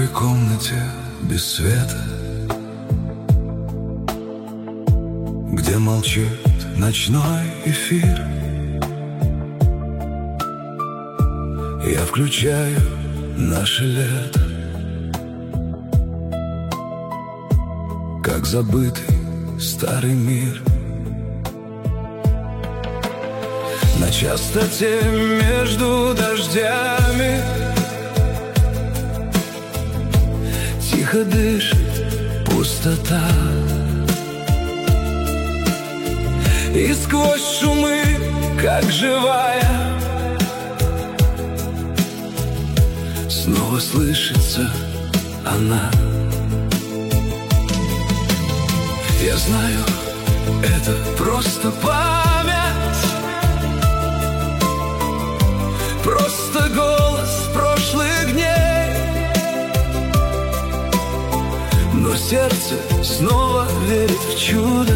пустой комнате без света, где молчит ночной эфир, я включаю наше лето, как забытый старый мир. На частоте между дождями тихо дышит пустота, и сквозь шумы, как живая, снова слышится она. Я знаю, это просто память, просто голос прошлых дней, но сердце снова верит в чудо,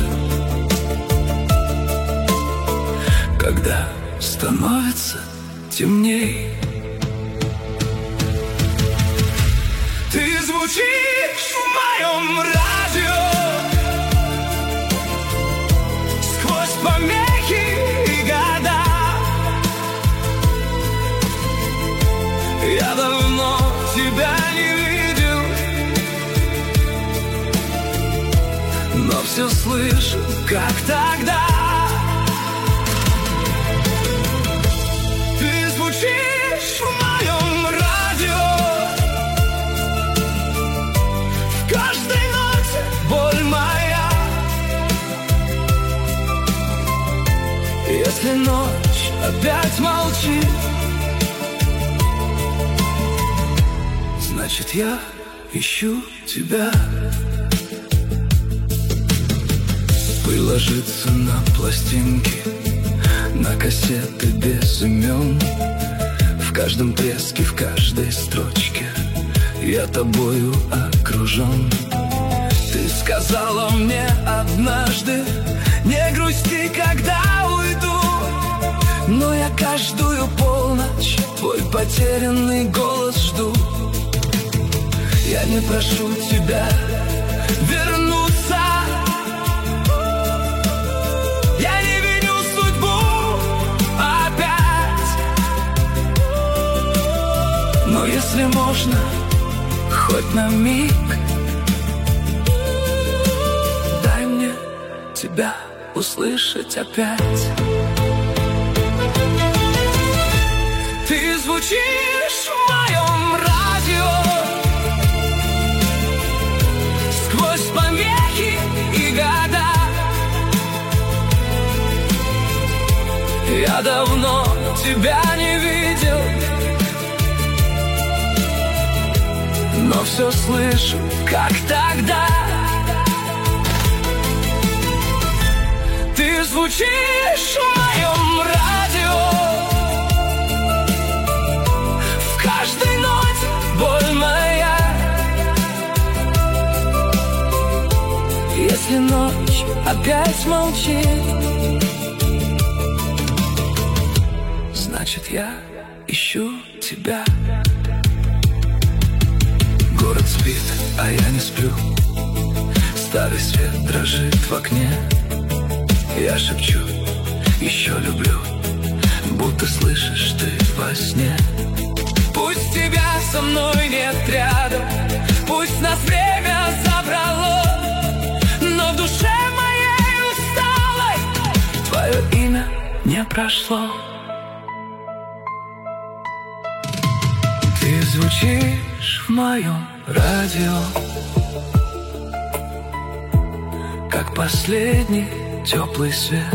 когда становится темней. Ты звучишь в моем радио сквозь помехи и года. Я давно тебя не видел, но все слышу, как тогда. Ты звучишь в моем радио, в каждой ноте боль моя. Если ночь опять молчит, значит, я ищу тебя. Пыль ложится на пластинки, на кассеты без имен. В каждом треске, в каждой строчке я тобою окружен. Ты сказала мне однажды: не грусти, когда уйду. Но я каждую полночь твой потерянный голос жду. Я не прошу тебя вернуться, я не виню судьбу опять. Но если можно, хоть на миг, дай мне тебя услышать опять. Ты звучишь в моем радио сквозь помехи и года. Я давно тебя не видел, но все слышу, как тогда. Ты звучишь в моем радио, в каждой ноте боль моя. Если ночь опять молчит, значит, я ищу тебя. Город спит, а я не сплю. Старый свет дрожит в окне. Я шепчу: еще люблю, будто слышишь ты во сне. Пусть тебя со мной нет рядом, пусть нас время забрало, но в душе моей усталой твое имя не прошло. Ты звучишь в моем радио, как последний теплый свет.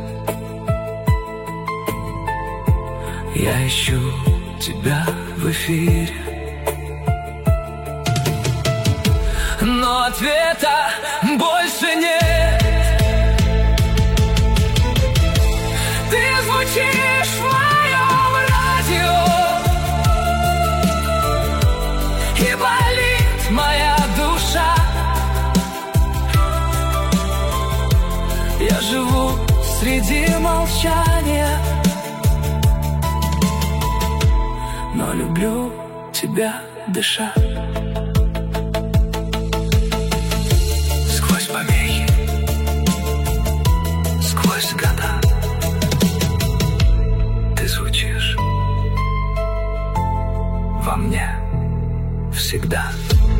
Я ищу тебя в эфире, но ответа больше нет. Ты звучишь в моем радио, и болит моя душа. Я живу среди молчания, но люблю тебя. дыша. Сквозь помехи, сквозь года ты звучишь во мне всегда.